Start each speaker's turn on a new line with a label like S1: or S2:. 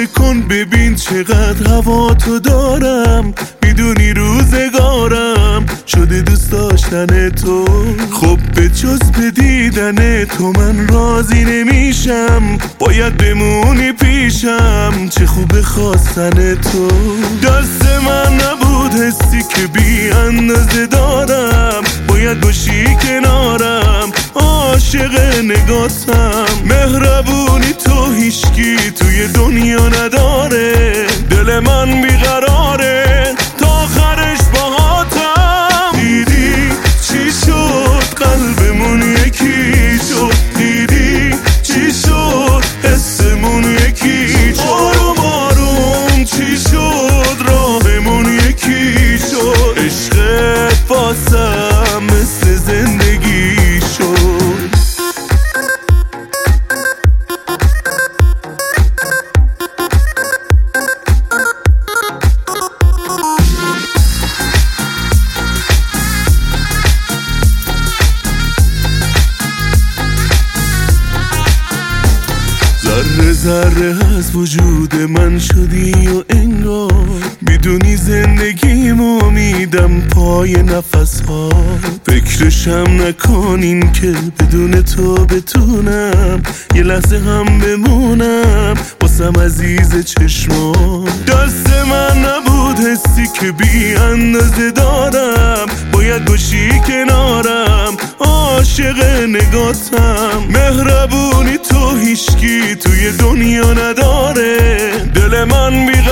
S1: فکر کن ببین چقدر هوا تو دارم، میدونی روزگارم شده دوست داشتن تو. خب به جز به دیدن تو من راضی نمیشم، باید بمونی پیشم، چه خوب خواستن تو. دست من نبود حسی که بی اندازه دارم، باید باشی کنارم، عاشق نگاتم. مهربونی تو هیچکی توی دنیا نداره، دل من بیقراره تا آخرش باهاتم. دیدی چی شد قلبمون یکی شد، دیدی چی شد حسمون یکی شد، آروم آروم چی شد راهمون یکی شد، عشقت واسم مثل زندگی شد. ذره ذره از وجود من شدی و انگار میدونی زندگیمو میدم پای نفس ها. فکرشم نکنین که بدون تو بتونم یه لحظه هم بمونم واسم عزیز چشمان. دست من نبود حسی که بی اندازه دارم، باید باشی کنارم، عاشق نگاتم. مهربونی تو هیچکی توی دنیا نداره، دل من